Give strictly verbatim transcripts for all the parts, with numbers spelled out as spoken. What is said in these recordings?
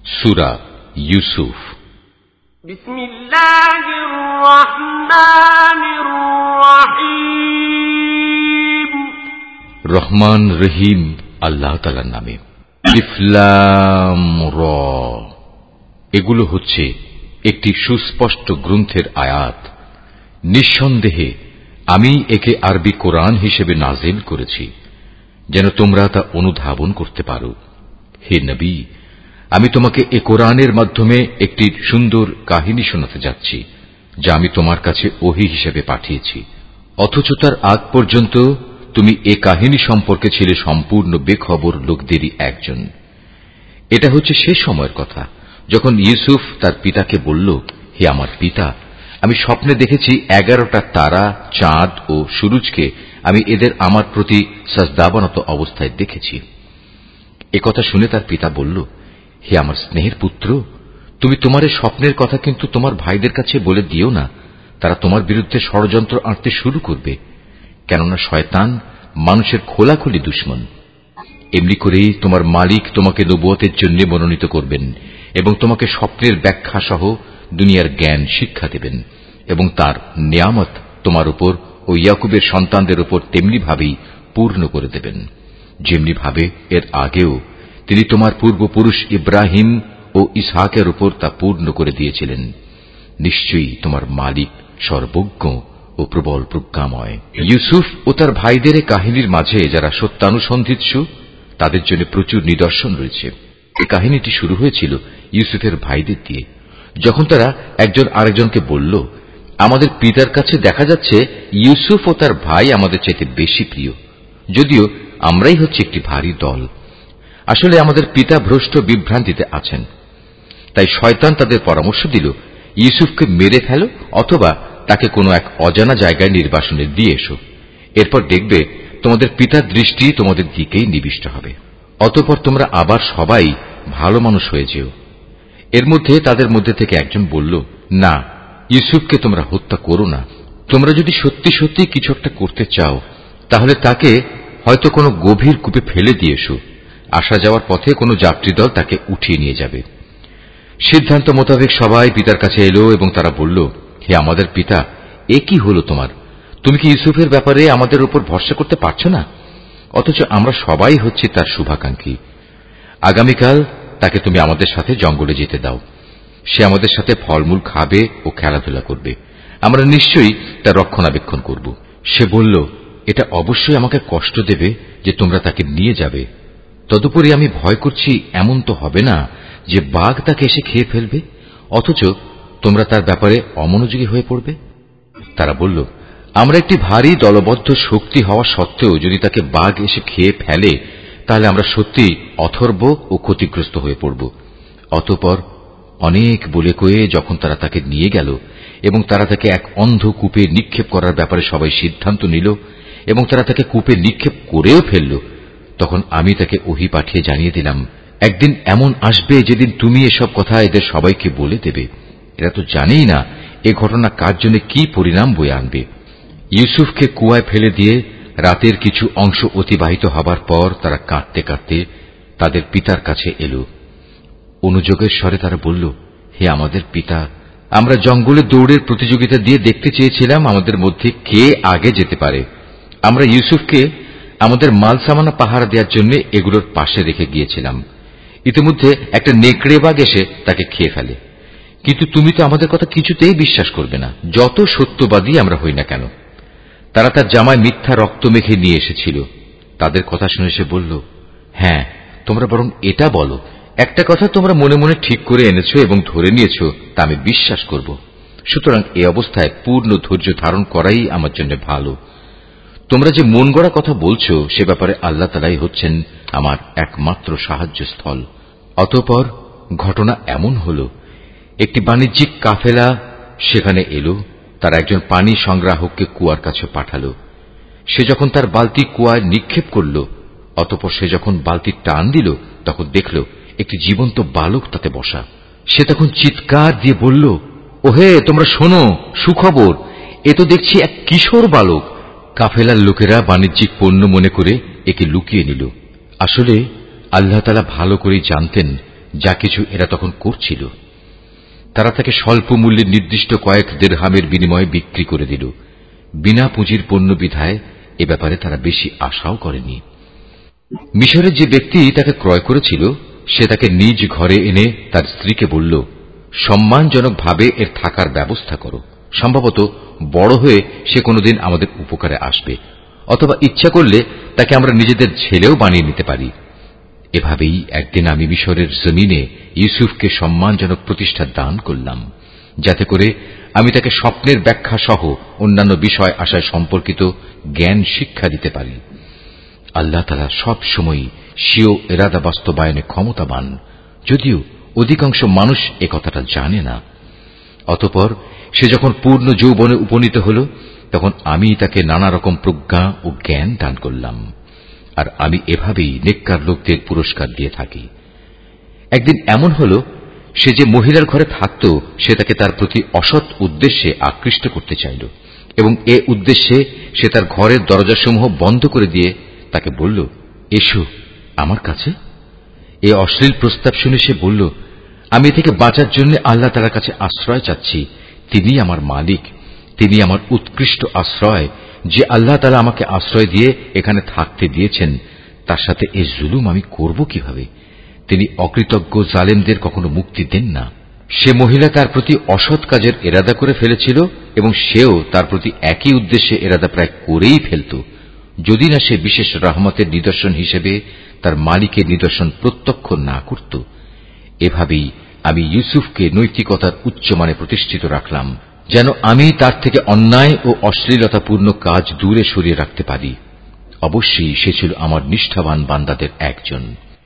সূরা ইউসুফ। বিসমিল্লাহির রহমানির রহিম। রহমান রহিম আল্লাহ তাআলার নামে। আলিফ লাম র, এগুলো হচ্ছে একটি সুস্পষ্ট গ্রন্থের আয়াত। নিঃসন্দেহে আমি একে আরবি কোরআন হিসেবে নাজিল করেছি যেন তোমরা তা অনুধাবন করতে পারো। হে নবী, আমি তোমাকে এ কোরআনের মাধ্যমে একটি সুন্দর কাহিনী শোনাতে যাচ্ছি যা আমি তোমার কাছে ওহী হিসেবে পাঠিয়েছি, অথচ তার আগ পর্যন্ত তুমি এ কাহিনী সম্পর্কে ছিলে সম্পূর্ণ বেখবর লোকদেরই একজন। এটা হচ্ছে সে সময়ের কথা যখন ইউসুফ তার পিতাকে বলল, হে আমার পিতা, আমি স্বপ্নে দেখেছি এগারোটা তারা, চাঁদ ও সূরজকে আমি এদের আমার প্রতি সাজদাবনত অবস্থায় দেখেছি। একথা শুনে তার পিতা বলল, হে আমার স্নেহের পুত্র, তুমি তোমার এই স্বপ্নের কথা কিন্তু তোমার ভাইদের কাছে বলে দিও না, তারা তোমার বিরুদ্ধে ষড়যন্ত্র আঁটতে শুরু করবে, কেননা শয়তান মানুষের খোলাখুলি দুশমন। এমনি করেই তোমার মালিক তোমাকে নবুয়তের জন্য মনোনীত করবেন এবং তোমাকে স্বপ্নের ব্যাখ্যা সহ দুনিয়ার জ্ঞান শিক্ষা দেবেন এবং তার নিয়ামত তোমার উপর ও ইয়াকুবের সন্তানদের উপর তেমনি ভাবেই পূর্ণ করে দেবেন যেমনি ভাবে এর আগেও তিনি তোমার পূর্বপুরুষ ইব্রাহিম ও ইসহাকের উপর তা পূর্ণ করে দিয়েছিলেন। নিশ্চয়ই তোমার মালিক সর্বজ্ঞ ও প্রবল প্রজ্ঞাময়। ইউসুফ ও তার ভাইদের কাহিনীর মাঝে যারা সত্যানুসন্ধিৎসু তাদের জন্য প্রচুর নিদর্শন রয়েছে। এই কাহিনীটি শুরু হয়েছিল ইউসুফের ভাইদের দিয়ে, যখন তারা একজন আরেকজনকে বলল, আমাদের পিতার কাছে দেখা যাচ্ছে ইউসুফ ও তার ভাই আমাদের চাইতে বেশি প্রিয়, যদিও আমরাই হচ্ছে একটি ভারী দল। আসলে আমাদের পিতা ভ্রষ্ট বিভ্রান্তিতে আছেন। তাই শয়তান তাদের পরামর্শ দিল, ইউসুফকে মেরে ফেলো অথবা তাকে কোনো এক অজানা জায়গায় নির্বাসনে দিয়ে এসো, এরপর দেখবে তোমাদের পিতার দৃষ্টি তোমাদের দিকেই নিবিষ্ট হবে, অতঃপর তোমরা আবার সবাই ভালো মানুষ হয়ে যেও। এর মধ্যে তাদের মধ্যে থেকে একজন বলল, না, ইউসুফকে তোমরা হত্যা করো না। তোমরা যদি সত্যি সত্যি কিছু একটা করতে চাও তাহলে তাকে হয়তো কোনো গভীর কূপে ফেলে দিয়ে এসো, আসা যাওয়ার পথে কোনো যাত্রীদল তাকে উঠিয়ে নিয়ে যাবে। সিদ্ধান্ত মোতাবেক সবাই পিতার কাছে এলো এবং তারা বলল, হে আমাদের পিতা, এ কি হলো তোমার? তুমি কি ইউসুফের ব্যাপারে আমাদের উপর ভরসা করতে পারছো না? অথচ আমরা সবাই হচ্ছি তার শুভাকাঙ্ক্ষী। আগামীকাল তাকে তুমি আমাদের সাথে জঙ্গলে যেতে দাও, সে আমাদের সাথে ফলমূল খাবে ও খেলাধুলা করবে, আমরা নিশ্চয়ই তার রক্ষণাবেক্ষণ করব। সে বলল, এটা অবশ্যই আমাকে কষ্ট দেবে যে তোমরা তাকে নিয়ে যাবে, তদুপরি আমি ভয় করছি এমন তো হবে না যে বাঘ তাকে এসে খেয়ে ফেলবে, অথচ তোমরা তার ব্যাপারে অমনোযোগী হয়ে পড়বে। তারা বলল, আমরা একটি ভারী দলবদ্ধ শক্তি হওয়া সত্ত্বেও যদি তাকে বাঘ এসে খেয়ে ফেলে তাহলে আমরা সত্যি অথর্ব ও ক্ষতিগ্রস্ত হয়ে পড়ব। অতঃপর অনেক বলে কয়ে যখন তারা তাকে নিয়ে গেল এবং তারা তাকে এক অন্ধ কূপে নিক্ষেপ করার ব্যাপারে সবাই সিদ্ধান্ত নিল এবং তারা তাকে কূপে নিক্ষেপ করেও ফেলল, তখন আমি তাকে ওহী পাঠিয়ে জানিয়ে দিলাম, একদিন এমন আসবে যেদিন তুমি এসব কথা এদের সবাইকে বলে দেবে। এরা তো জানেই না এ ঘটনা কার জন্য কি পরিণাম বয়ে আনবে। ইউসুফকে কুয়ায় ফেলে দিয়ে রাতের কিছু অংশ অতিবাহিত হবার পর তারা কাঁদতে কাঁদতে তাদের পিতার কাছে এলো। অনুযোগের স্বরে তারা বলল, হে আমাদের পিতা, আমরা জঙ্গলে দৌড়ের প্রতিযোগিতা দিয়ে দেখতে চেয়েছিলাম আমাদের মধ্যে কে আগে যেতে পারে। আমরা ইউসুফকে আমাদের মাল সামানা পাহারা দেওয়ার জন্য এগুলোর পাশে রেখে গিয়েছিলাম। ইতিমধ্যে একটা নেকড়ে বাঘ এসে তাকে খেয়ে ফেলে, কিন্তু তুমি তো আমাদের কথা কিছুতেই বিশ্বাস করবে না, যত সত্যবাদী আমরা হই না কেন। তারা তার জামায় মিথ্যা রক্ত মেখে নিয়ে এসেছিল। তাদের কথা শুনে সে বলল, হ্যাঁ, তোমরা বরং এটা বলো, একটা কথা তোমরা মনে মনে ঠিক করে এনেছো এবং ধরে নিয়েছো, তা আমি বিশ্বাস করব। সুতরাং এ অবস্থায় পূর্ণ ধৈর্য ধারণ করাই আমার জন্য ভালো। তোমরা যে মন গড়া কথা বলছো সে ব্যাপারে আল্লাহ তাআলাই হচ্ছেন আমার একমাত্র সাহায্যস্থল। অতঃপর ঘটনা এমন হল, একটি বাণিজ্যিক কাফেলা সেখানে এলো। তারা একজন পানি সংগ্রাহককে কুয়ার কাছে পাঠালো। সে যখন তার বালতি কুয়ায় নিক্ষেপ করল, অতঃপর সে যখন বালতি টান দিল তখন দেখল একটি জীবন্ত বালক তাতে বসা। সে তখন চিৎকার দিয়ে বলল, ওহে, তোমরা শোনো, সুখবর, এ তো দেখছি এক কিশোর বালক। কাফেলার লোকেরা বাণিজ্যিক পণ্য মনে করে একে লুকিয়ে নিল। আসলে আল্লাহ তাআলা ভালো করেই জানতেন যা কিছু এরা তখন করছিল। তারা তাকে স্বল্প মূল্যে নির্দিষ্ট কয়েক দিরহামের বিনিময়ে বিক্রি করে দিল। বিনা পুঁজির পণ্য বিধায় এ ব্যাপারে তারা বেশি আশাও করেনি। মিশরের যে ব্যক্তি তাকে ক্রয় করেছিল সে তাকে নিজ ঘরে এনে তার স্ত্রীকে বলল, সম্মানজনকভাবে এর থাকার ব্যবস্থা করো, সম্ভবত বড় হয়ে সে কোনোদিন আমাদের উপকারে আসবে, অথবা ইচ্ছা করলে তাকে আমরা নিজেদের ছেলেও বানিয়ে নিতে পারি। এভাবেই একদিন আমি মিশরের জমিনে ইউসুফকে সম্মানজনক প্রতিষ্ঠা দান করলাম, যাতে করে আমি তাকে স্বপ্নের ব্যাখ্যা সহ অন্যান্য বিষয় আশয় সম্পর্কিত জ্ঞান শিক্ষা দিতে পারি। আল্লাহ তাআলা সব সময় স্বীয় ইরাদা বাস্তবায়নে ক্ষমতাবান, যদিও অধিকাংশ মানুষ এ কথাটা জানে না। অতঃপর সে যখন পূর্ণ যৌবনে উপনীত হল, তখন আমি তাকে নানা রকম প্রজ্ঞা ও জ্ঞান দান করলাম, আর আমি এভাবেই নেককার লোকদের পুরস্কার দিয়ে থাকি। একদিন এমন হল, সে যে মহিলার ঘরে থাকত সে তাকে তার প্রতি অসৎ উদ্দেশ্যে আকৃষ্ট করতে চাইল, এবং এ উদ্দেশ্যে সে তার ঘরের দরজাসমূহ বন্ধ করে দিয়ে তাকে বলল, এসো আমার কাছে। এ অশ্লীল প্রস্তাব শুনে সে বলল, আমি থেকে বাঁচার জন্য আল্লাহ তাআলার কাছে আশ্রয় চাচ্ছি। তিনি আমার মালিক, তিনি আমার উৎকৃষ্ট আশ্রয়। যে আল্লাহ তাআলা আমাকে আশ্রয় দিয়ে এখানে থাকতে দিয়েছেন, তার সাথে এ জুলুম আমি করব কিভাবে? তিনি অকৃতজ্ঞ জালেমদের কখনো মুক্তি দেন না। সে মহিলা তার প্রতি অসৎ কাজের এরাদা করে ফেলেছিল, এবং সেও তার প্রতি একই উদ্দেশ্যে এরাদা প্রায় করেই ফেলত, যদি না সে বিশেষ রহমতের নিদর্শন হিসেবে তার মালিকের নিদর্শন প্রত্যক্ষ না করত। এভাবেই আমি ইউসুফকে নৈতিকতার উচ্চমানে প্রতিষ্ঠিত রাখলাম, যেন আমি তার থেকে অন্যায় ও অশ্লীলতাপূর্ণ কাজ দূরে সরিয়ে রাখতে পারি। অবশ্যই সে ছিল আমার নিষ্ঠাবান বান্দাদের একজন।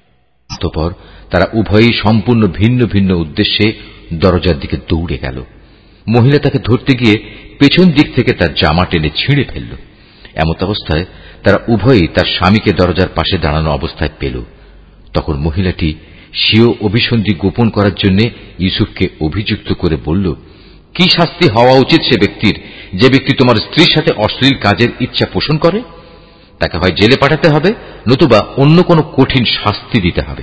অতঃপর তারা উভয়ই সম্পূর্ণ ভিন্ন ভিন্ন উদ্দেশ্যে দরজার দিকে দৌড়ে গেল। মহিলা তাকে ধরতে গিয়ে পেছন দিক থেকে তার জামা টেনে ছিঁড়ে ফেলল। এমত অবস্থায় তারা উভয়ই তার স্বামীকে দরজার পাশে দাঁড়ানো অবস্থায় পেল। তখন মহিলাটি স্বীয় অভিসন্ধি গোপন করার জন্য ইউসুফকে অভিযুক্ত করে বলল, কি শাস্তি হওয়া উচিত সে ব্যক্তির যে ব্যক্তি তোমার স্ত্রীর সাথে অশ্লীল কাজের ইচ্ছা পোষণ করে? তাকে হয় জেলে পাঠাতে হবে, নতুবা অন্য কোনো কঠিন শাস্তি দিতে হবে।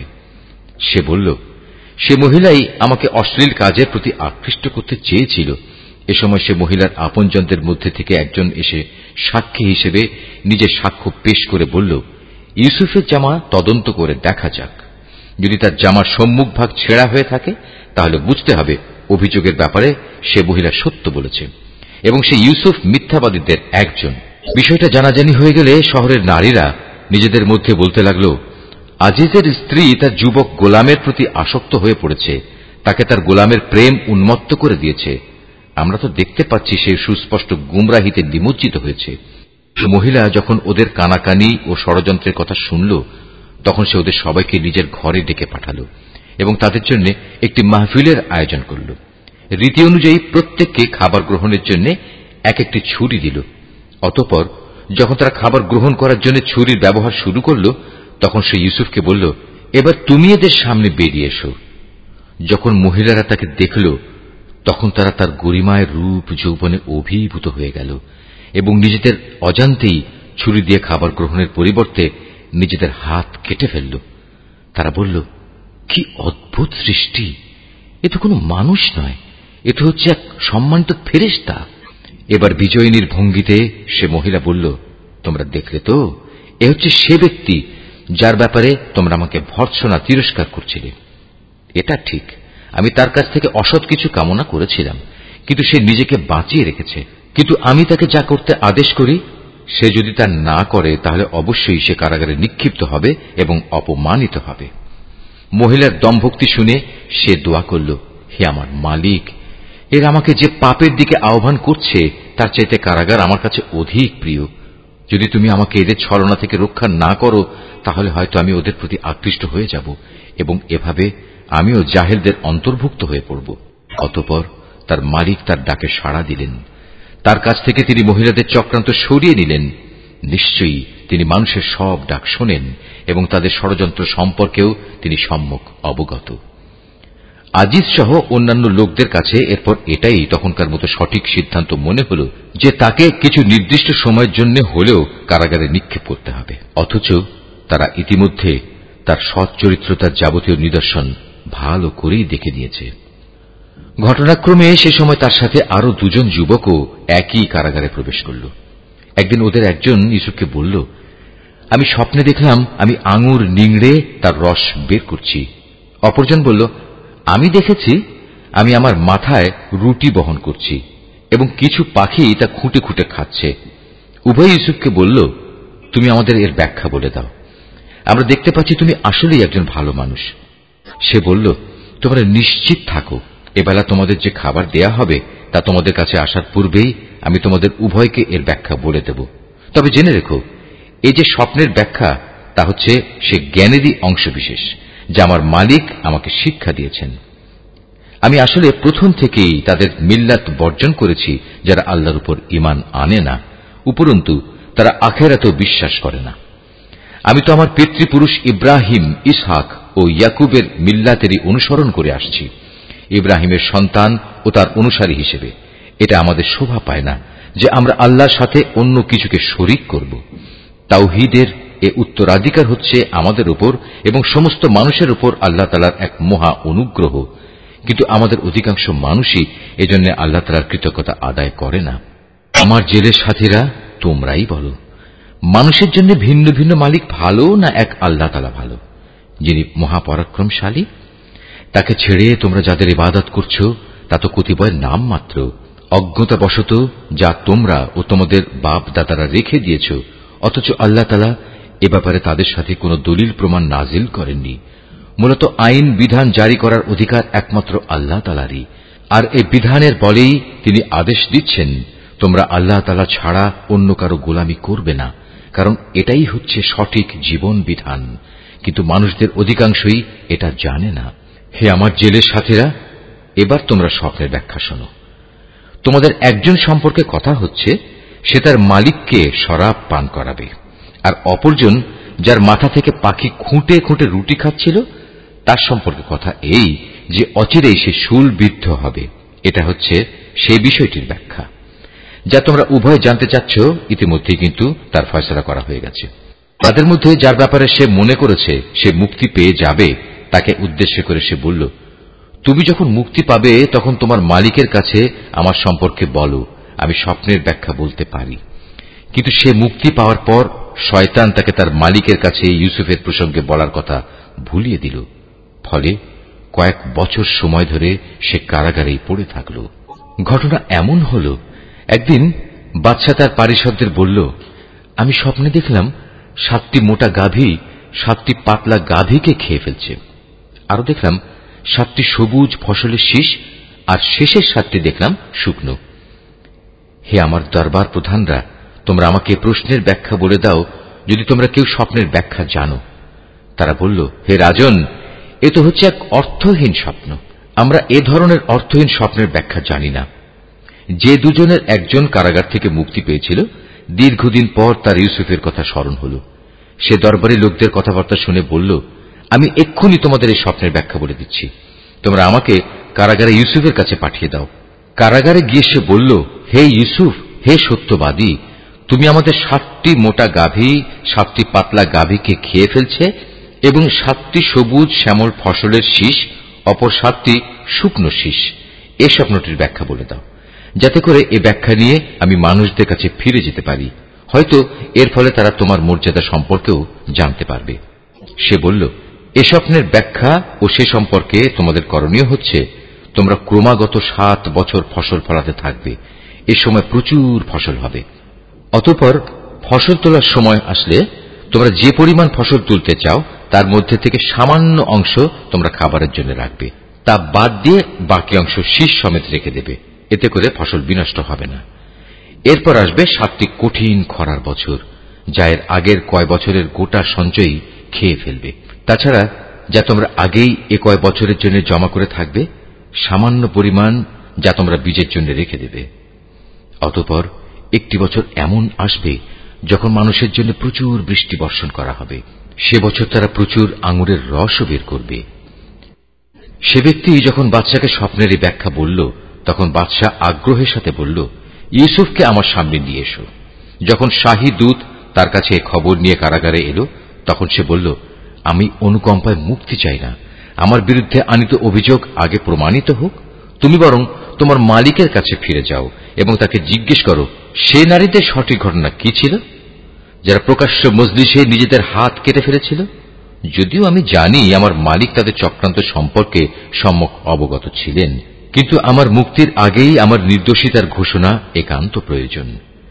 সে বলল, সে মহিলাই আমাকে অশ্লীল কাজের প্রতি আকৃষ্ট করতে চেয়েছিল। এ সময় সে মহিলার আপনজনদের মধ্যে থেকে একজন এসে সাক্ষী হিসেবে নিজের সাক্ষ্য পেশ করে বলল, ইউসুফের জামা তদন্ত করে দেখা যাক। যদি তার জামার সম্মুখ ভাগ ছেঁড়া হয়ে থাকে, তাহলে বুঝতে হবে অভিযোগের ব্যাপারে সে মহিলা সত্য বলেছে, এবং সে ইউসুফ মিথ্যাবাদীদের একজন। বিষয়টা জানাজানি হয়ে গেলে শহরের নারীরা নিজেদের মধ্যে বলতে লাগল, আজিজের স্ত্রী তার যুবক গোলামের প্রতি আসক্ত হয়ে পড়েছে, তাকে তার গোলামের প্রেম উন্মত্ত করে দিয়েছে। আমরা তো দেখতে পাচ্ছি সে সুস্পষ্ট গুমরাহিতে নিমজ্জিত হয়েছে। মহিলা যখন ওদের কানাকানি ও ষড়যন্ত্রের কথা শুনল, তখন সে ওদের সবাইকে নিজের ঘরে ডেকে পাঠালো এবং তাদের জন্য একটি মাহফিলের আয়োজন করল। রীতি অনুযায়ী প্রত্যেককে খাবার গ্রহণের জন্য এক একটি ছুরি দিল। অতঃপর যখন তারা খাবার গ্রহণ করার জন্য ছুরির ব্যবহার শুরু করল, তখন সে ইউসুফকে বলল, এবার তুমি এদের সামনে বেরিয়ে এসো। যখন মহিলারা তাকে দেখল, তখন তারা তার গরিমায় রূপ যৌবনে অভিভূত হয়ে গেল এবং নিজেদের অজান্তেই ছুরি দিয়ে খাবার গ্রহণের পরিবর্তে নিজেদের হাত কেটে ফেলল। তারা বলল, কি অদ্ভুত সৃষ্টি! এ তো কোনো মানুষ নয়, এ তো হচ্ছে এক সম্মানিত ফেরেশতা। এবার বিজয়িনীর ভঙ্গিতে সে মহিলা বলল, তোমরা দেখলে তো, এ হচ্ছে সে ব্যক্তি যার ব্যাপারে তোমরা আমাকে ভর্ৎসনা তিরস্কার করছিলে। এটা ঠিক, আমি তার কাছ থেকে অসৎ কিছু কামনা করেছিলাম, কিন্তু সে নিজেকে বাঁচিয়ে রেখেছে। কিন্তু আমি তাকে যা করতে আদেশ করি, সে যদি তা না করে, তাহলে অবশ্যই সে কারাগারে নিক্ষিপ্ত হবে এবং অপমানিত হবে। মহিলার দমভক্তি শুনে সে দোয়া করল, হে আমার মালিক, এর আমাকে যে পাপের দিকে আহ্বান করছে তার চাইতে কারাগার আমার কাছে অধিক প্রিয়। যদি তুমি আমাকে এদের ছলনা থেকে রক্ষা না করো, তাহলে হয়তো আমি ওদের প্রতি আকৃষ্ট হয়ে যাব এবং এভাবে আমিও জাহেলদের অন্তর্ভুক্ত হয়ে পড়ব। অতঃপর তার মালিক তার ডাকে সাড়া দিলেন। তার কাছ থেকে তিনি মহিলাদের চক্রান্ত সরিয়ে নিলেন। নিশ্চয়ই তিনি মানুষের সব ডাক শোনেন এবং তাদের ষড়যন্ত্র সম্পর্কেও তিনি সম্যক অবগত। আজিজ সহ অন্যান্য লোকদের কাছে এরপর এটাই তখনকার মতো সঠিক সিদ্ধান্ত মনে হল যে তাকে কিছু নির্দিষ্ট সময়ের জন্য হলেও কারাগারে নিক্ষেপ করতে হবে। অথচ তারা ইতিমধ্যে তার সৎ চরিত্রতার যাবতীয় নিদর্শন ভালো করেই দেখে নিয়েছে। ঘটনাক্রমে সে সময় তার সাথে আরো দুজন যুবকও একই কারাগারে প্রবেশ করল। একদিন ওদের একজন ইউসুফকে বলল, আমি স্বপ্নে দেখলাম আমি আঙুর নিংড়ে তার রস বের করছি। অপরজন বলল, আমি দেখেছি আমি আমার মাথায় রুটি বহন করছি এবং কিছু পাখি তা খুঁটে খুঁটে খাচ্ছে। উভয় ইউসুফকে বলল, তুমি আমাদের এর ব্যাখ্যা বলে দাও। আমরা দেখতে পাচ্ছি তুমি আসলেই একজন ভালো মানুষ। সে বলল, তোমরা নিশ্চিত থাকো, এবেলা তোমাদের যে খাবার দেয়া হবে তা তোমাদের কাছে আসার পূর্বেই আমি তোমাদের উভয়কে এর ব্যাখ্যা বলে দেব। তবে জেনে রেখো, এই যে স্বপ্নের ব্যাখ্যা তা হচ্ছে সে জ্ঞানেরই অংশবিশেষ যা আমার মালিক আমাকে শিক্ষা দিয়েছেন। আমি আসলে প্রথম থেকেই তাদের মিল্লাত বর্জন করেছি যারা আল্লাহর উপর ঈমান আনে না, উপরন্তু তারা আখিরাতেও বিশ্বাস করে না। আমি তো আমার পিতৃপুরুষ ইব্রাহিম, ইসহাক ও ইয়াকুবের মিল্লাতেরই অনুসরণ করে আসছি। ইব্রাহিমের সন্তান ও তার অনুসারী হিসেবে এটা আমাদের শোভা পায় না যে আমরা আল্লাহর সাথে অন্য কিছুকে শরীক করব। তাওহীদের এ উত্তরাধিকার হচ্ছে আমাদের উপর এবং সমস্ত মানুষের উপর আল্লাহ তাআলার এক মহা অনুগ্রহ, কিন্তু আমাদের অধিকাংশ মানুষই এজন্য আল্লাহ তাআলার কৃতজ্ঞতা আদায় করে না। আমার জেলের সাথীরা, তোমরাই বলো, মানুষের জন্য ভিন্ন ভিন্ন মালিক ভালো না এক আল্লাহ তাআলা ভালো, যিনি মহাপরাক্রমশালী? তাকে ছেড়ে তোমরা যাদের ইবাদত করছো তা তো কতিপয় নাম মাত্র। অজ্ঞতাবশত যা তোমরা ও তোমাদের বাপ দাদারা রেখে দিয়েছ, অথচ আল্লাহ তাআলা এ ব্যাপারে তাদের সাথে কোনো দলিল প্রমাণ নাজিল করেননি। মূলত আইন বিধান জারি করার অধিকার একমাত্র আল্লাহ তাআলারই, আর এই বিধানের বলেই তিনি আদেশ দিচ্ছেন, তোমরা আল্লাহ তাআলা ছাড়া অন্য কারো গোলামি করবে না, কারণ এটাই হচ্ছে সঠিক জীবন বিধান। কিন্তু মানুষদের অধিকাংশই এটা জানে না। হে আমার জেলের সাথীরা, এবার তোমরা স্বপ্নের ব্যাখ্যা শোনো। তোমাদের একজন সম্পর্কে কথা হচ্ছে, সে তার মালিককে শরাব পান করাবে, আর অপরজন যার মাথা থেকে পাখি খুঁটে খুঁটে রুটি খাচ্ছিল তার সম্পর্কে কথা এই যে অচিরেই সে শূলবিদ্ধ হবে। এটা হচ্ছে সেই বিষয়টির ব্যাখ্যা যা তোমরা উভয় জানতে চাচ্ছ। ইতিমধ্যেই কিন্তু তার ফয়সালা করা হয়ে গেছে। তাদের মধ্যে যার ব্যাপারে সে মনে করেছে সে মুক্তি পেয়ে যাবে, তাকে উদ্দেশ্য করে সে বলল, তুমি যখন মুক্তি পাবে তখন তোমার মালিকের কাছে আমার সম্পর্কে বলো, আমি স্বপ্নের ব্যাখ্যা বলতে পারি। কিন্তু সে মুক্তি পাওয়ার পর শয়তান তাকে তার মালিকের কাছে ইউসুফের প্রসঙ্গে বলার কথা ভুলিয়ে দিল। ফলে কয়েক বছর সময় ধরে সে কারাগারেই পড়ে থাকল। ঘটনা এমন হল, একদিন বাদশা তার পারিষদদের বলল, আমি স্বপ্নে দেখলাম সাতটি মোটা গাভী সাতটি পাতলা গাভীকে খেয়ে ফেলছে। আরো দেখলাম সাতটি সবুজ ফসলের শীষ, আর শেষের সাতটি দেখলাম শুকনো। হে আমার দরবার প্রধানরা, তোমরা আমাকে প্রশ্নের ব্যাখ্যা বলে দাও যদি তোমরা কেউ স্বপ্নের ব্যাখ্যা জানো। তারা বলল, হে রাজন, এ তো হচ্ছে এক অর্থহীন স্বপ্ন। আমরা এ ধরনের অর্থহীন স্বপ্নের ব্যাখ্যা জানি না। যে দুজনের একজন কারাগার থেকে মুক্তি পেয়েছিল, দীর্ঘদিন পর তার ইউসুফের কথা স্মরণ হল। সে দরবারি লোকদের কথাবার্তা শুনে বলল, আমি এক্ষুনি তোমাদের এই স্বপ্নের ব্যাখ্যা বলে দিচ্ছি। তোমরা আমাকে কারাগারে ইউসুফের কাছে পাঠিয়ে দাও। কারাগারে গিয়ে সে বলল, হে ইউসুফ, হে সত্যবাদী, তুমি আমাদের সাতটি মোটা গাভী সাতটি পাতলা গাভীকে খেয়ে ফেলছে এবং সাতটি সবুজ শ্যামল ফসলের শীষ, অপর সাতটি শুকনো শীষ। এ স্বপ্নটির ব্যাখ্যা বলে দাও, যাতে করে এ ব্যাখ্যা নিয়ে আমি মানুষদের কাছে ফিরে যেতে পারি। হয়তো এর ফলে তারা তোমার মর্যাদা সম্পর্কেও জানতে পারবে। সে বলল, এ স্বপ্নের ব্যাখ্যা ও সে সম্পর্কে তোমাদের করণীয় হচ্ছে, তোমরা ক্রমাগত সাত বছর ফসল ফলাতে থাকবে। এ সময় প্রচুর ফসল হবে। অতঃপর ফসল তোলার সময় আসলে তোমরা যে পরিমাণ ফসল তুলতে চাও তার মধ্যে থেকে সামান্য অংশ তোমরা খাবারের জন্য রাখবে, তা বাদ দিয়ে বাকি অংশ শীষ সমেত রেখে দেবে। এতে করে ফসল বিনষ্ট হবে না। এরপর আসবে সাতটি কঠিন খরার বছর, যা এর আগের কয় বছরের গোটা সঞ্চয়ই খেয়ে ফেলবে। তাছাড়া যা তোমরা আগেই এ কয় বছরের জন্য জমা করে থাকবে, সামান্য পরিমাণ যা তোমরা বীজের জন্য রেখে দেবে। অতঃপর একটি বছর এমন আসবে যখন মানুষের জন্য প্রচুর বৃষ্টি বর্ষণ করা হবে। সে বছর তারা প্রচুর আঙুরের রসও বের করবে। সে ব্যক্তি যখন বাদশাকে স্বপ্নের এই ব্যাখ্যা বলল, তখন বাদশা আগ্রহের সাথে বলল, ইউসুফকে আমার সামনে নিয়ে এসো। যখন শাহী দূত তার কাছে খবর নিয়ে কারাগারে এলো, তখন সে বলল, আমি অনুকম্পায় মুক্তি চাই না, আমার বিরুদ্ধে আনিত অভিযোগ আগে প্রমাণিত হোক। তুমি বরং তোমার মালিকের কাছে ফিরে যাও এবং তাকে জিজ্ঞেস করো সে নারীদের সঠিক ঘটনা কি ছিল, যারা প্রকাশ্য মজলিসে নিজেদের হাত কেটে ফেলেছিল। যদিও আমি জানি আমার মালিক তাদের চক্রান্ত সম্পর্কে সম্যক অবগত ছিলেন, কিন্তু আমার মুক্তির আগেই আমার নির্দোষিতার ঘোষণা একান্ত প্রয়োজন।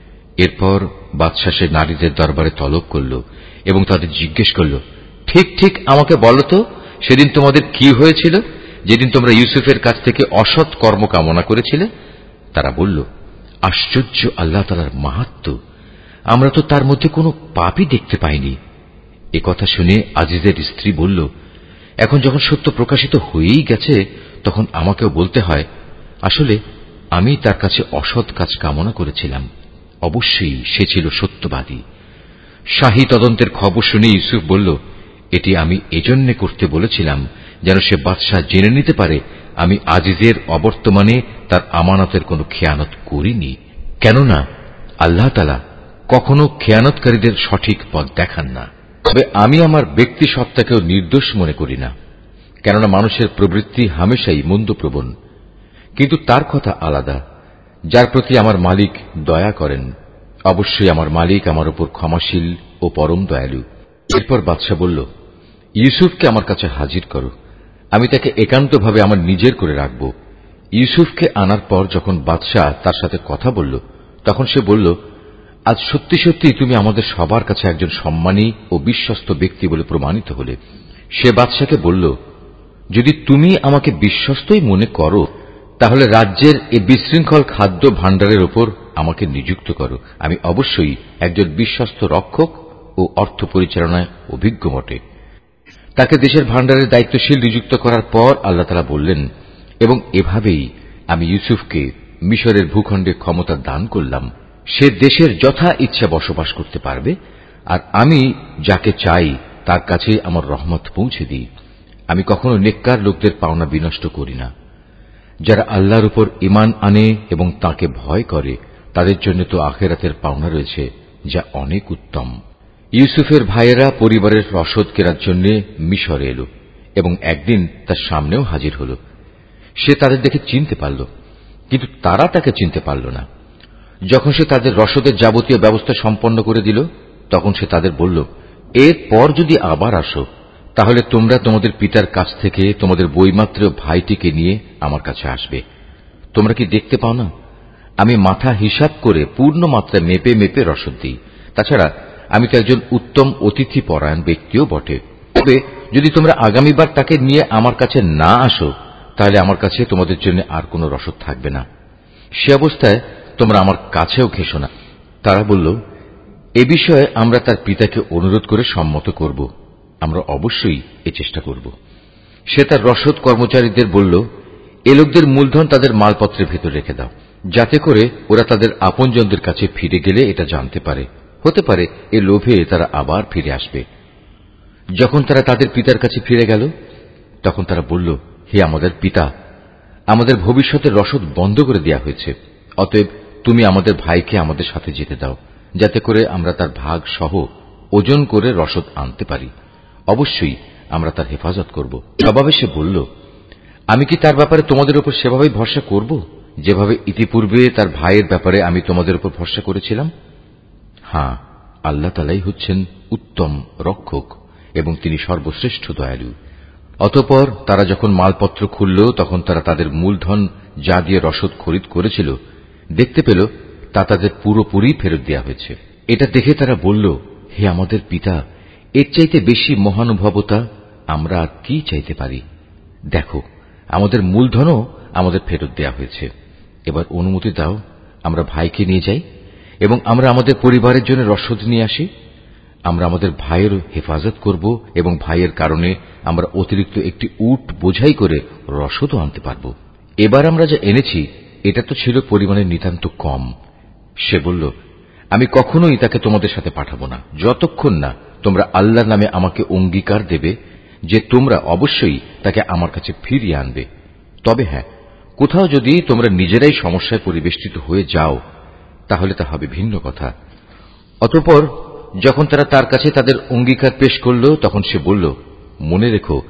এরপর বাদশাহ সে নারীদের দরবারে তলব করল এবং তাদের জিজ্ঞেস করল, ঠিক ঠিক আমাকে বলো তো, সেদিন তোমাদের কি হয়েছিল, যেদিন তোমরা ইউসুফের কাছ থেকে অসৎ কর্ম কামনা করেছিলে? তারা বলল, আশ্চর্য আল্লাহ তাআলার মাহাত্ম্য, আমরা তো তার মধ্যে কোনো পাপই দেখতে পাইনি। এ কথা শুনে আজিজের স্ত্রী বলল, এখন যখন সত্য প্রকাশিত হয়েই গেছে, তখন আমাকেও বলতে হয়, আসলে আমি তার কাছে অসৎ কাজ কামনা করেছিলাম। অবশ্যই সে ছিল সত্যবাদী। শাহী তদন্তের খবর শুনে ইউসুফ বলল, এটি আমি এজন্য করতে বলেছিলাম যেন সে বাদশাহ জেনে নিতে পারে আমি আজিজের অবর্তমানে তার আমানতের কোনো খেয়ানত করিনি। কেননা আল্লাহ তাআলা কখনো খেয়ানতকারীদের সঠিক পথ দেখান না। তবে আমি আমার ব্যক্তি সত্তাকেও নির্দোষ মনে করি না, কেননা মানুষের প্রবৃত্তি হামেশাই মন্দপ্রবণ। কিন্তু তার কথা আলাদা, যার প্রতি আমার মালিক দয়া করেন। অবশ্যই আমার মালিক আমার উপর ক্ষমাশীল ও পরম দয়ালু। এরপর বাদশাহ বলল, ইউসুফকে আমার কাছে হাজির করো, আমি তাকে একান্তভাবে আমার নিজের করে রাখব। ইউসুফকে আনার পর যখন বাদশাহ তার সাথে কথা বলল, তখন সে বলল, আজ সত্যি সত্যি তুমি আমাদের সবার কাছে একজন সম্মানী ও বিশ্বস্ত ব্যক্তি বলে প্রমাণিত হলে। সে বাদশাকে বলল, যদি তুমি আমাকে বিশ্বস্তই মনে করো, তাহলে রাজ্যের এই বিশৃঙ্খল খাদ্য ভাণ্ডারের উপর আমাকে নিযুক্ত করো। আমি অবশ্যই একজন বিশ্বস্ত রক্ষক ও অর্থ পরিচালনায় অভিজ্ঞ বটে। তাকে দেশের ভাণ্ডারের দায়িত্বশীল নিযুক্ত করার পর আল্লাহ তাআলা বললেন, এবং এভাবেই আমি ইউসুফকে মিশরের ভূখণ্ডে ক্ষমতা দান করলাম। সে দেশের যথা ইচ্ছা বসবাস করতে পারবে, আর আমি যাকে চাই তার কাছে আমার রহমত পৌঁছে দিই। আমি কখনো নেককার লোকদের পাওনা বিনষ্ট করি না। যারা আল্লাহর উপর ঈমান আনে এবং তাকে ভয় করে, তাদের জন্য তো আখিরাতের পাওনা রয়েছে, যা অনেক উত্তম। ইউসুফের ভাইয়েরা পরিবারের রসদ কেনার জন্য মিশরে এলো এবং একদিন তার সামনেও হাজির হল। সে তাদের দেখে চিনতে পারল, কিন্তু তারা তাকে চিনতে পারল না। যখন সে তাদের রসদের যাবতীয় ব্যবস্থা সম্পন্ন করে দিল, তখন সে তাদের বলল, এরপর যদি আবার আসো, তাহলে তোমরা তোমাদের পিতার কাছ থেকে তোমাদের বৈমাত্র ভাইটিকে নিয়ে আমার কাছে আসবে। তোমরা কি দেখতে পাও না, আমি মাথা হিসাব করে পূর্ণ মাত্রায় মেপে মেপে রসদ দিই। তাছাড়া আমি তো একজন উত্তম অতিথি পরায়ণ ব্যক্তিও বটে। তবে যদি তোমরা আগামীবার তাকে নিয়ে আমার কাছে না আসো, তাহলে আমার কাছে তোমাদের জন্য আর কোনো রসদ থাকবে না। সে অবস্থায় তোমরা আমার কাছেও ঘেঁষো না। তারা বলল, এ বিষয়ে আমরা তার পিতাকে অনুরোধ করে সম্মত করব। আমরা অবশ্যই এ চেষ্টা করব। সে তার রসদ কর্মচারীদের বলল, এ লোকদের মূলধন তাদের মালপত্রের ভেতর রেখে দাও, যাতে করে ওরা তাদের আপনজনদের কাছে ফিরে গেলে এটা জানতে পারে। হতে পারে এ লোভে তারা আবার ফিরে আসবে। যখন তারা তাদের পিতার কাছে ফিরে গেল, তখন তারা বলল, হে আমাদের পিতা, আমাদের ভবিষ্যতের রসদ বন্ধ করে দেওয়া হয়েছে। অতএব তুমি আমাদের ভাইকে আমাদের সাথে যেতে দাও, যাতে করে আমরা তার ভাগ সহ ওজন করে রসদ আনতে পারি। অবশ্যই আমরা তার হেফাজত করব। জবাবে সে বলল, আমি কি তার ব্যাপারে তোমাদের উপর সেভাবে ভরসা করব, যেভাবে ইতিপূর্বে তার ভাইয়ের ব্যাপারে আমি তোমাদের উপর ভরসা করেছিলাম? হ্যাঁ, আল্লাহ তাআলাই হচ্ছেন উত্তম রক্ষক এবং তিনি সর্বশ্রেষ্ঠ দয়ালু। অতঃপর তারা যখন মালপত্র খুলল, তখন তারা তাদের মূলধন যা দিয়ে রসদ খরিদ করেছিল দেখতে পেল তা তাদের পুরোপুরি ফেরত দেওয়া হয়েছে। এটা দেখে তারা বলল, হে আমাদের পিতা, এর চাইতে বেশি মহানুভবতা আমরা আর কি চাইতে পারি? দেখো, আমাদের মূলধনও আমাদের ফেরত দেওয়া হয়েছে। এবার অনুমতি দাও আমরা ভাইকে নিয়ে যাই এবং আমরা আমাদের পরিবারের জন্য রসদ নিয়ে আসি। আমরা আমাদের ভাইয়ের হেফাজত করব এবং ভাইয়ের কারণে আমরা অতিরিক্ত একটি উট বোঝাই করে রসদও আনতে পারব। এবার আমরা যা এনেছি এটা তো ছিল পরিমাণে নিতান্ত কম। সে বলল, আমি কখনোই তাকে তোমাদের সাথে পাঠাবো না, যতক্ষণ না তোমরা আল্লাহর নামে আমাকে অঙ্গীকার দেবে যে তোমরা অবশ্যই তাকে আমার কাছে ফিরিয়ে আনবে। তবে হ্যাঁ, কোথাও যদি তোমরা নিজেরাই সমস্যায় পরিবেষ্টিত হয়ে যাও, তাহলে তা হবে ভিন্ন কথা। অতঃপর যখন তারা তার কাছে তাদের অঙ্গীকার পেশ করল, তখন সে বলল, মনে রেখো,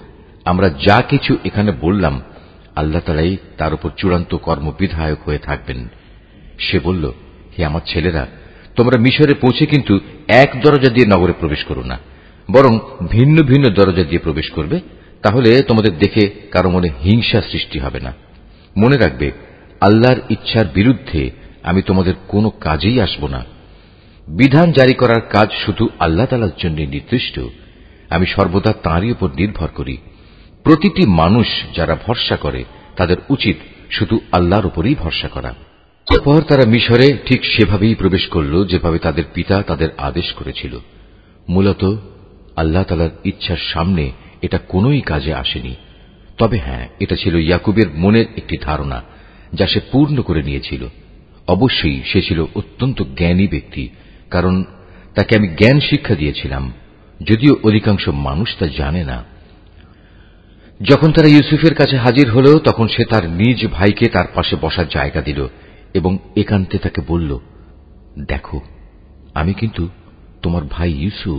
আমরা যা কিছু এখানে বললাম আল্লাহ তাআলাই তার উপর চূড়ান্ত কর্মবিধায়ক হয়ে থাকবেন। সে বলল, হে আমার ছেলেরা, তোমরা মিশরে পৌঁছে কিন্তু এক দরজা দিয়ে নগরে প্রবেশ করো না, বরং ভিন্ন ভিন্ন দরজা দিয়ে প্রবেশ করবে। তাহলে তোমাদের দেখে কারো মনে হিংসা সৃষ্টি হবে না। মনে রাখবে, আল্লাহর ইচ্ছার বিরুদ্ধে আমি তোমাদের কোনো কাজেই আসব না। বিধান জারি করার কাজ শুধু আল্লাহ তাআলার জন্য নির্দিষ্ট। আমি সর্বদা তাঁরই উপর নির্ভর করি। প্রতিটি মানুষ যারা ভরসা করে তাদের উচিত শুধু আল্লাহর উপরই ভরসা করা। এরপর তারা মিশরে ঠিক সেভাবেই প্রবেশ করল যেভাবে তাদের পিতা তাদের আদেশ করেছিল। মূলত আল্লাহ তাআলার ইচ্ছার সামনে এটা কোনোই কাজে আসেনি। তবে হ্যাঁ, এটা ছিল ইয়াকুবের মনের একটি ধারণা যা সে পূর্ণ করে নিয়েছিল। অবশ্যই সে ছিল অত্যন্ত জ্ঞানী ব্যক্তি, কারণ তাকে আমি জ্ঞান শিক্ষা দিয়েছিলাম, যদিও অধিকাংশ মানুষ তা জানে না। যখন তারা ইউসুফের কাছে হাজির হল তখন সে তার নিজ ভাইকে তার পাশে বসার জায়গা দিল এবং একান্তে তাকে বলল, দেখো, আমি কিন্তু তোমার ভাই ইউসুফ।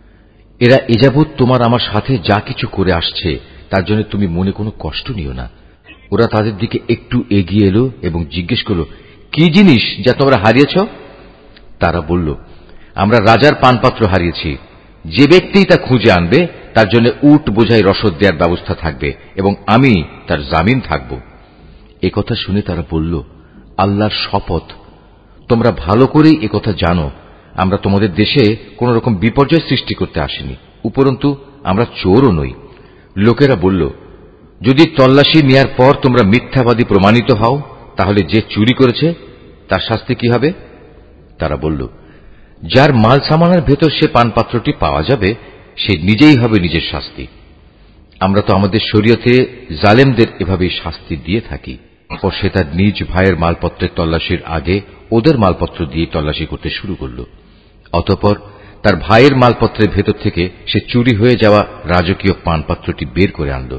এরা এযাবৎ তোমার আমার সাথে যা কিছু করে আসছে তার জন্য তুমি মনে কোনো কষ্ট নিও না। ওরা তাদের দিকে একটু এগিয়ে এলো এবং জিজ্ঞেস করল, কি জিনিস যা তোমরা হারিয়েছ? তারা বলল, আমরা রাজার পানপাত্র হারিয়েছি। যে ব্যক্তি তা খুঁজে আনবে তার জন্য উট বোঝাই রসদ দেওয়ার ব্যবস্থা থাকবে এবং আমি তার জামিন থাকব। একথা শুনে তারা বলল, আল্লাহর শপথ, তোমরা ভালো করেই একথা জানো আমরা তোমাদের দেশে কোন রকম বিপর্যয় সৃষ্টি করতে আসিনি, উপরন্তু আমরা চোরও নই। লোকেরা বলল, যদি তল্লাশি নেয়ার পর তোমরা মিথ্যাবাদী প্রমাণিত হও তাহলে যে চুরি করেছে তার শাস্তি কি হবে? তারা বলল, যার মাল সামানের ভেতর সে পানপাত্রটি পাওয়া যাবে সে নিজেই হবে নিজের শাস্তি। আমরা তো আমাদের শরীয়তে জালেমদের এভাবেই শাস্তি দিয়ে থাকি। অপর সে তার নিজ ভাইয়ের মালপত্রের তল্লাশির আগে ওদের মালপত্র দিয়ে তল্লাশি করতে শুরু করল। অতঃপর তার ভাইয়ের মালপত্রের ভেতর থেকে সে চুরি হয়ে যাওয়া রাজকীয় পানপাত্রটি বের করে আনল।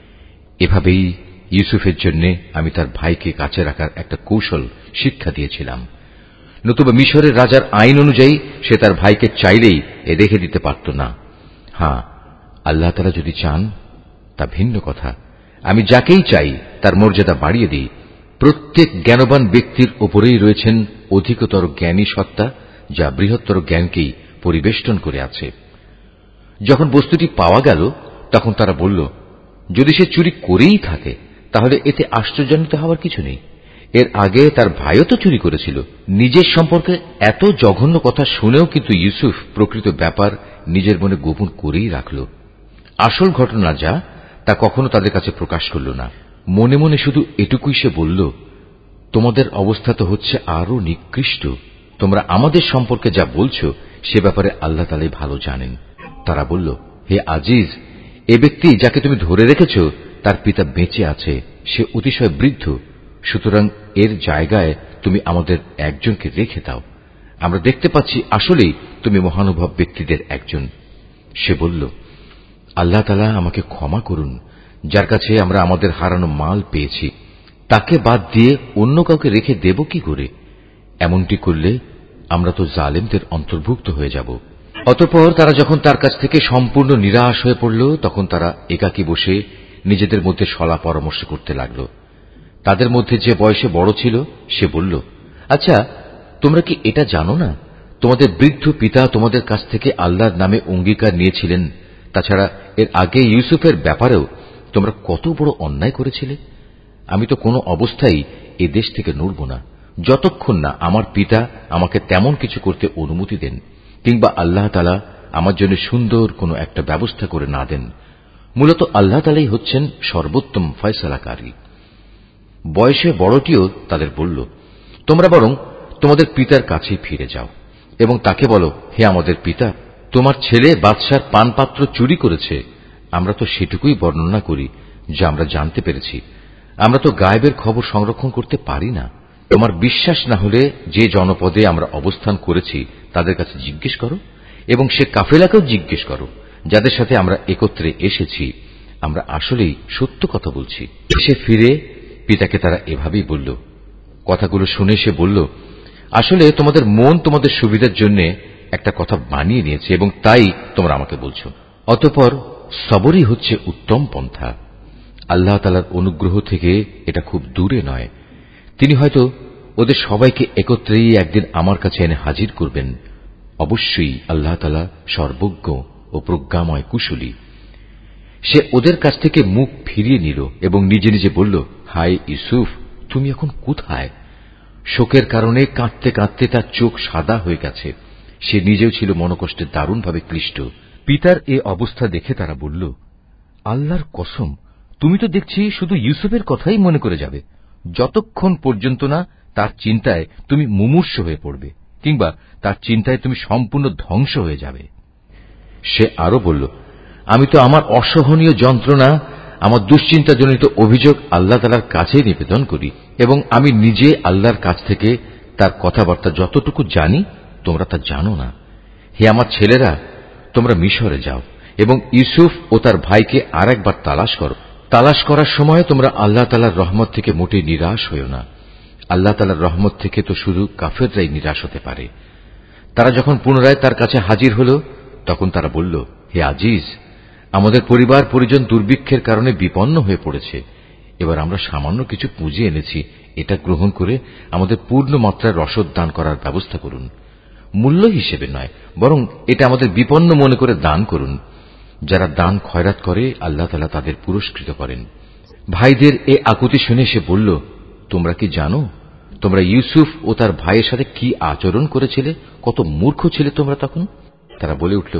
এভাবেই ইউসুফের জন্য আমি তার ভাইকে কাছে রাখার একটা কৌশল শিক্ষা দিয়েছিলাম। নতুবা মিশরের রাজার আইন অনুযায়ী সে তার ভাইকে চাইলেই এ রেখে দিতে পারত না। হ্যাঁ, আল্লাহ তাআলা যদি চান তা ভিন্ন কথা। আমি যাকেই চাই তার মর্যাদা বাড়িয়ে দিই। প্রত্যেক জ্ঞানবান ব্যক্তির উপরেই রয়েছেন অধিকতর জ্ঞানী সত্তা যা বৃহত্তর জ্ঞানকেই পরিবেষ্টন করে আছে। যখন বস্তুটি পাওয়া গেল তখন তারা বলল, যদি সে চুরি করেই থাকে তাহলে এতে আশ্চর্যান্বিত হওয়ার কিছু নেই। এর আগে তার ভাইও তো চুরি করেছিল। নিজের সম্পর্কে এত জঘন্য কথা শুনেও কিন্তু ইউসুফ প্রকৃত ব্যাপার নিজের মনে গোপন করেই রাখল। আসল ঘটনা যা তা কখনো তাদের কাছে প্রকাশ করল না। মনে মনে শুধু এটুকুই সে বলল, তোমাদের অবস্থা তো হচ্ছে আরো নিকৃষ্ট। তোমরা আমাদের সম্পর্কে যা বলছো সে ব্যাপারে আল্লাহ তাআলাই ভালো জানেন। তারা বলল, হে আজিজ, এ ব্যক্তি যাকে তুমি ধরে রেখেছ তার পিতা বেঁচে আছে, সে অতিশয় বৃদ্ধ, সুতরাং এর জায়গায় তুমি আমাদের একজনকে রেখে দাও। আমরা দেখতে পাচ্ছি আসলেই তুমি মহানুভব ব্যক্তিদের একজন। সে বলল, আল্লাহ তাআলা আমাকে ক্ষমা করুন, যার কাছে আমরা আমাদের হারানো মাল পেয়েছি তাকে বাদ দিয়ে অন্য কাউকে রেখে দেব কি করে? এমনটি করলে আমরা তো জালেমদের অন্তর্ভুক্ত হয়ে যাব। অতঃপর তারা যখন তার কাছ থেকে সম্পূর্ণ নিরাশ হয়ে পড়ল তখন তারা একাকী বসে নিজেদের মধ্যে সলা পরামর্শ করতে লাগল। তাদের মধ্যে যে বয়সে বড় ছিল সে বলল, আচ্ছা, তোমরা কি এটা জানো না তোমাদের বৃদ্ধ পিতা তোমাদের কাছ থেকে আল্লাহর নামে অঙ্গীকার নিয়েছিলেন? তাছাড়া এর আগে ইউসুফের ব্যাপারেও তোমরা কত বড় অন্যায় করেছিলে। আমি তো কোনো অবস্থায় এ দেশ থেকে নড়ব না যতক্ষণ না আমার পিতা আমাকে তেমন কিছু করতে অনুমতি দেন কিংবা আল্লাহ তাআলা আমার জন্য সুন্দর কোনো একটা ব্যবস্থা করে না দেন। মূলত আল্লাহ তাআলাই হচ্ছেন সর্বোত্তম ফয়সালাকারী। বয়সে বড়টিও তাদের বলল, তোমরা বরং তোমাদের পিতার কাছেই ফিরে যাও এবং তাকে বলো, হে আমাদের পিতা, তোমার ছেলে বাদশার পানপাত্র চুরি করেছে। আমরা তো সেটুকুই বর্ণনা করি যা আমরা জানতে পেরেছি। আমরা তো গায়েবের খবর সংরক্ষণ করতে পারি না। তোমার বিশ্বাস না হলে যে জনপদে আমরা অবস্থান করেছি তাদের কাছে জিজ্ঞেস করো এবং সে কাফেলাকেও জিজ্ঞেস করো যাদের সাথে আমরা একত্রে এসেছি। আমরা আসলেই সত্য কথা বলছি। সে ফিরে পিতাকে তারা এভাবেই বলল। কথাগুলো শুনে সে বলল, আসলে তোমাদের মন তোমাদের সুবিধার জন্য একটা কথা বানিয়ে নিয়েছে এবং তাই তোমরা আমাকে বলছো। অতঃপর সবরই হচ্ছে উত্তম পন্থা। আল্লাহ তাআলার অনুগ্রহ থেকে এটা খুব দূরে নয়। তিনি হয়তো ওদের সবাইকে একত্রেই একদিন আমার কাছে এনে হাজির করবেন। অবশ্যই আল্লাহ তাআলা সর্বজ্ঞ ও প্রজ্ঞাময় কুশলী। সে ওদের কাছ থেকে মুখ ফিরিয়ে নিল এবং নিজে নিজে বলল, হায় ইউসুফ, তুমি এখন কোথায়? শোকের কারণে কাঁদতে কাঁদতে তার চোখ সাদা হয়ে গেছে। সে নিজেও ছিল মনোকষ্টে দারুণভাবে ক্লিষ্ট। পিতার এ অবস্থা দেখে তারা বলল, আল্লাহর কসম, তুমি তো দেখছি শুধু ইউসুফের কথাই মনে করে যাবে, যতক্ষণ পর্যন্ত না তার চিন্তায় তুমি মুমূর্ষু হয়ে পড়বে, কিংবা তার চিন্তায় তুমি সম্পূর্ণ ধ্বংস হয়ে যাবে। সে আরো বলল, আমি তো আমার অসহনীয় যন্ত্রণা, আমার দুশ্চিন্তাজনিত অভিযোগ আল্লাহ তাআলার কাছে নিবেদন করি, এবং আমি নিজে আল্লাহর কাছ থেকে তার কথাবার্তা যতটুকু জানি তোমরা তা জানো না। হে আমার ছেলেরা, তোমরা মিশরে যাও এবং ইউসুফ ও তার ভাইকে আর একবার তালাশ করো। তালাশ করার সময় তোমরা আল্লাহ তাআলার রহমত থেকে মোটেই নিরাশ হইও না। আল্লাহ তাআলার রহমত থেকে তো শুধু কাফেররাই নিরাশ হতে পারে। তারা যখন পুনরায় তার কাছে হাজির হল, তখন তারা বলল, হে আজিজ, আমাদের পরিবার পরিজন দুর্ভিক্ষের কারণে বিপন্ন হয়ে পড়েছে। এবার আমরা সামান্য কিছু পুঁজি এনেছি, এটা গ্রহণ করে আমাদের পূর্ণ মাত্রায় রসদ দান করার ব্যবস্থা করুন। মূল্য হিসেবে নয়, বরং এটা আমাদের বিপন্ন মনে করে দান করুন। যারা দান খয়রাত করে আল্লাহ তাআলা তাদের পুরস্কৃত করেন। ভাইদের এ আকুতি শুনে সে বলল, তোমরা কি জানো তোমরা ইউসুফ ও তার ভাইয়ের সাথে কি আচরণ করেছিলে? কত মূর্খ ছিলে তোমরা তখন? তারা বলে উঠল,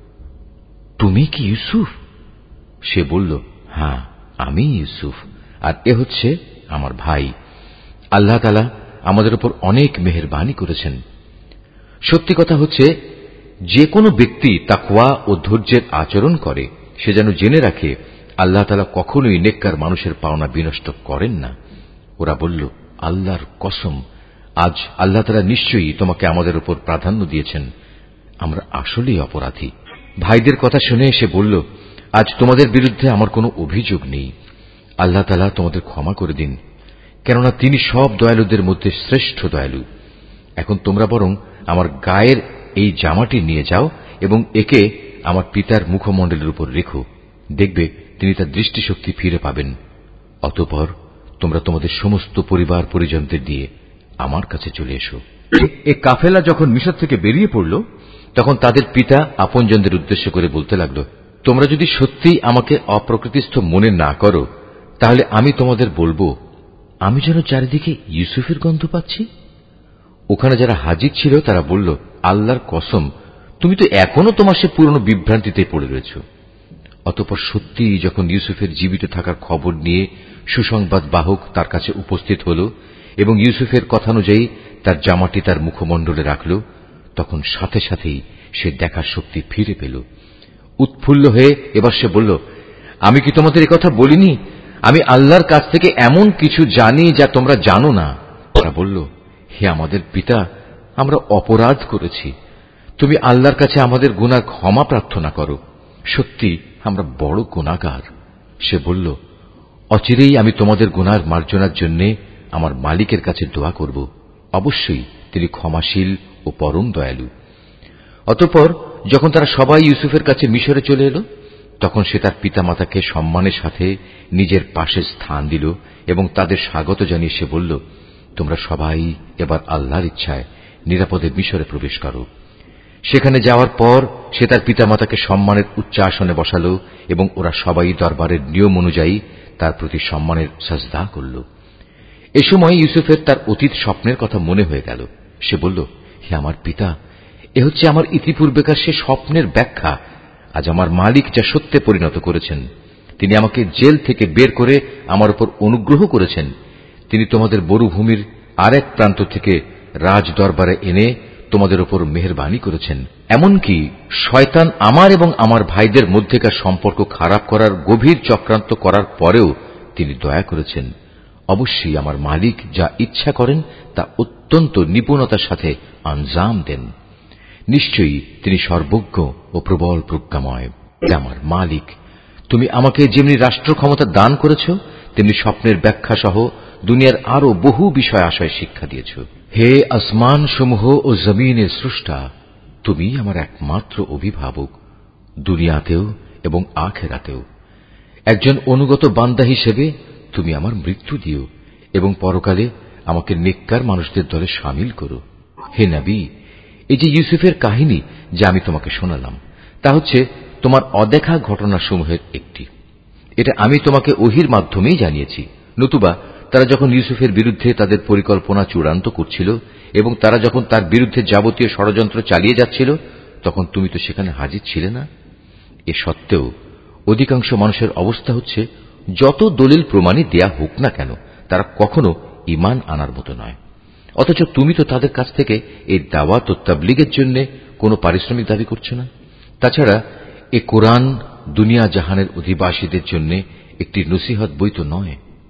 তুমি কি ইউসুফ? সে বলল, হ্যাঁ, আমি ইউসুফ, আর এ হচ্ছে আমার ভাই। আল্লাহ তাআলা আমাদের উপর অনেক মেহেরবানি করেছেন। সত্যি কথা হচ্ছে, যে কোনো ব্যক্তি তাকওয়া ও ধৈর্যের আচরণ করে সে যেন জেনে রাখে আল্লাহ তাআলা কখনোই নেককার মানুষের পাওনা বিনষ্ট করেন না। ওরা বলল, আল্লাহর কসম, আজ আল্লাহ তাআলা নিশ্চয়ই তোমাকে আমাদের উপর প্রাধান্য দিয়েছেন। আমরা আসলেই অপরাধী। ভাইদের কথা শুনে সে বলল, আজ তোমাদের বিরুদ্ধে আমার কোনো অভিযোগ নেই। আল্লাহ তাআলা তোমাদের ক্ষমা করে দিন, কেননা তিনি সব দয়ালুদের মধ্যে শ্রেষ্ঠ দয়ালু। এখন তোমরা বরং আমার গায়ের এই জামাটি নিয়ে যাও এবং একে আমার পিতার মুখমণ্ডলের উপর রেখো। দেখবে তিনি তার দৃষ্টিশক্তি ফিরে পাবেন। অতঃপর তোমরা তোমাদের সমস্ত পরিবার পরিজনদের দিয়ে আমার কাছে চলে এসো। এ কাফেলা যখন মিশর থেকে বেরিয়ে পড়ল, তখন তাদের পিতা আপনজনদের উদ্দেশ্য করে বলতে লাগল, তোমরা যদি সত্যিই আমাকে অপ্রকৃতিস্থ মনে না করো, তাহলে আমি তোমাদের বলবো, আমি যেন চারিদিকে ইউসুফের গন্ধ পাচ্ছি। ওখানে যারা হাজির ছিল তারা বলল, আল্লাহর কসম, তুমি তো এখনো তোমার সে পুরনো বিভ্রান্তিতে পড়ে রয়েছ। অতঃপর সত্যিই যখন ইউসুফের জীবিত থাকার খবর নিয়ে সুসংবাদ বাহক তার কাছে উপস্থিত হল এবং ইউসুফের কথানুযায়ী তার জামাটি তার মুখমণ্ডলে রাখল, তখন সাথে সাথেই সে দেখার শক্তি ফিরে পেল। উৎফুল্ল হয়ে এবার সে বলল, আমি কি তোমাদের একথা বলিনি? আমি আল্লাহর কাছ থেকে এমন কিছু জানি যা তোমরা জানো না। তারা বলল, হে আমাদের পিতা, আমরা অপরাধ করেছি। তুমি আল্লাহর কাছে আমাদের গুনার ক্ষমা প্রার্থনা করো। সত্যি আমরা বড় গুনাহগার। সে বলল, অচিরেই আমি তোমাদের গুনার মার্জনার জন্য আমার মালিকের কাছে দোয়া করব। অবশ্যই তিনি ক্ষমাশীল ও পরম দয়ালু। অতঃপর যখন তারা সবাই ইউসুফের কাছে মিশরে চলে এলো, তখন সে তার পিতামাতাকে সম্মানের সাথে নিজের পাশে স্থান দিল এবং তাদের স্বাগত জানিয়ে সে বলল, তোমরা সবাই এবার আল্লাহর ইচ্ছায় নিরাপদে মিশরে প্রবেশ করো। সেখানে যাওয়ার পর সে তার পিতামাতাকে সম্মানের উচ্চ আসনে বসালো এবং ওরা সবাই দরবারের নিয়ম অনুযায়ী তার প্রতি সম্মানের সাজদা করল। এ সময় ইউসুফের তার অতীত স্বপ্নের কথা মনে হয়ে গেল। সে বলল, হে আমার পিতা, এ হচ্ছে আমার ইতিপূর্বেকার সে স্বপ্নের ব্যাখ্যা। আজ আমার মালিক যা সত্যে পরিণত করেছেন, তিনি আমাকে জেল থেকে বের করে আমার উপর অনুগ্রহ করেছেন। তিনি তোমাদের মরুভূমির আর এক প্রান্ত থেকে রাজ দরবারে এনে তোমাদের উপর মেহেরবানি করেছেন। এমনকি শয়তান আমার এবং আমার ভাইদের মধ্যেকার সম্পর্ক খারাপ করার গভীর চক্রান্ত করার পরেও তিনি দয়া করেছেন। অবশ্যই আমার মালিক যা ইচ্ছা করেন তা অত্যন্ত নিপুণতার সাথে আঞ্জাম দেন। নিশ্চয়ই তিনি সর্বজ্ঞ ও প্রবল প্রজ্ঞাময়। আমার মালিক, তুমি আমাকে যেমনি রাষ্ট্র ক্ষমতা দান করেছ, তেমনি স্বপ্নের ব্যাখ্যা সহ দুনিয়ার আরো বহু বিষয় আশয় শিক্ষা দিয়েছ। হে আসমান সমূহ ও জমিনের স্রষ্টা, তুমি আমার একমাত্র অভিভাবক। দুনিয়াতেও এবং আখিরাতেও। একজন অনুগত বান্দা হিসেবে তুমি আমার মৃত্যু দিও এবং পরকালে আমাকে নেককার মানুষদের দলে শামিল করো। হে নবী, এই যে ইউসুফের কাহিনী যা আমি তোমাকে শোনালাম, তা হচ্ছে তোমার অদেখা ঘটনাসমূহের একটি। এটা আমি তোমাকে ওহির মাধ্যমেই জানিয়েছি। নতুবা তারা যখন ইউসুফের বিরুদ্ধে তাদের পরিকল্পনা চূড়ান্ত করছিল এবং তারা যখন তার বিরুদ্ধে যাবতীয় ষড়যন্ত্র চালিয়ে যাচ্ছিল, তখন তুমি তো সেখানে হাজির ছিলে না। এ সত্ত্বেও অধিকাংশ মানুষের অবস্থা হচ্ছে, যত দলিল প্রমাণই দেয়া হোক না কেন, তারা কখনো ঈমান আনার মতো নয়। অথচ তুমি তো তাদের কাছ থেকে এই দাওয়াত ও তাবলীগের জন্য কোনো পারিশ্রমিক দাবি করছো না। তাছাড়া এ কোরআন দুনিয়া জাহানের অধিবাসীদের জন্য একটি নসিহত বই তো নয়।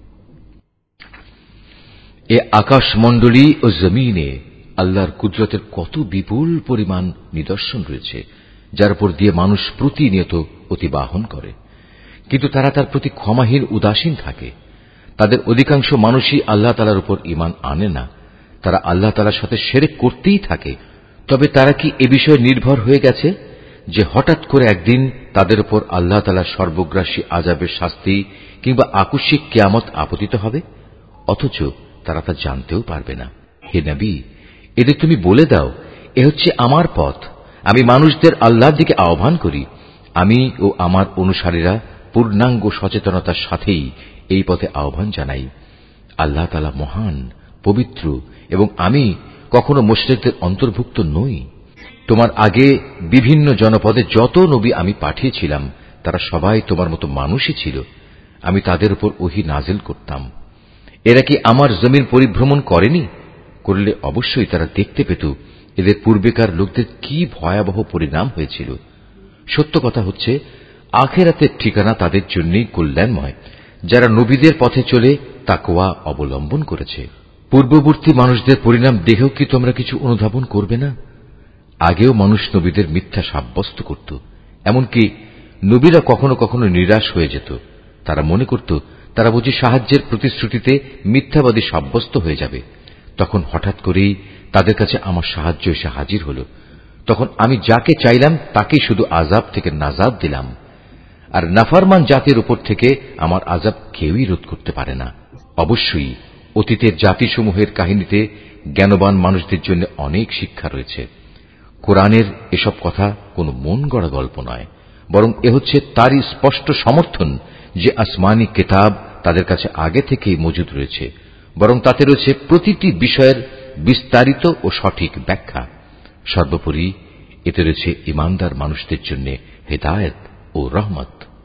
এ আকাশমণ্ডলী ও জমিনে আল্লাহর কুদরতের কত বিপুল পরিমাণ নিদর্শন রয়েছে, যার উপর দিয়ে মানুষ প্রতিনিয়ত অতিবাহন করে, কিন্তু তারা তার প্রতি ক্ষমাহীন উদাসীন থাকে। তাদের অধিকাংশ মানুষই আল্লাহ তাআলার উপর ঈমান আনে না। তারা আল্লাহ তাআলার সাথে শিরক করতেই থাকে। তবে তারা কি এ বিষয়ে নির্ভর হয়ে গেছে যে হঠাৎ করে একদিন তাদের উপর আল্লাহ তাআলার সর্বগ্রাসী আযাবের শাস্তি কিংবা আকস্মিক কিয়ামত আপতিত হবে? অথচ তারা তা জানতেও পারবে না। হে নবী, এদের তুমি বলে দাও, এ হচ্ছে আমার পথ। আমি মানুষদের আল্লাহর দিকে আহ্বান করি। আমি ও আমার অনুসারীরা পূর্ণাঙ্গ সচেতনতার সাথেই এই পথে আহ্বান জানাই। আল্লাহ তাআলা মহান, পবিত্র, এবং আমি কখনো মুশরিকদের অন্তর্ভুক্ত নই। তোমার আগে বিভিন্ন জনপদে যত নবী আমি পাঠিয়েছিলাম, তারা সবাই তোমার মতো মানুষই ছিল। আমি তাদের উপর ওহী নাজিল করতাম। এরা কি আমার জমিন পরিভ্রমণ করেনি? করলে অবশ্যই তারা দেখতে পেত এদের পূর্বেকার লোকদের কি ভয়াবহ পরিণাম হয়েছিল। সত্য কথা হচ্ছে, আখিরাতের ঠিকানা তাদের জন্যই কল্যাণময়, যারা নবীদের পথে চলে তাকওয়া অবলম্বন করেছে। পূর্ববর্তী মানুষদের পরিণাম দেখেও কি তোমরা কিছু অনুধাবন করবে না? আগেও মানুষ নবীদের মিথ্যা সাব্যস্ত করত। এমনকি নবীরা কখনো কখনো নিরাশ হয়ে যেত। তারা মনে করত তারা বুঝি সাহায্যের প্রতিশ্রুতিতে মিথ্যাবাদী সাব্যস্ত হয়ে যাবে। তখন হঠাৎ করেই তাদের কাছে আমার সাহায্য এসে হাজির হল। তখন আমি যাকে চাইলাম তাকেই শুধু আযাব থেকে নাজাত দিলাম। আর নাফরমান জাতির উপর থেকে আমার আযাব কেউই রোধ করতে পারে না। অবশ্যই অতীতের জাতিসমূহের কাহিনীতে জ্ঞানবান মানুষদের জন্য অনেক শিক্ষা রয়েছে। কোরআনের এসব কথা কোনো মন গড়া গল্প নয়, বরং এ হচ্ছে তারই স্পষ্ট সমর্থন যে আসমানি কিতাব তাদের কাছে আগে থেকেই মজুদ রয়েছে, বরং তাতে রয়েছে প্রতিটি বিষয়ের বিস্তারিত ও সঠিক ব্যাখ্যা। সর্বোপরি এতে রয়েছে ঈমানদার মানুষদের জন্য হিদায়াত ও রহমত।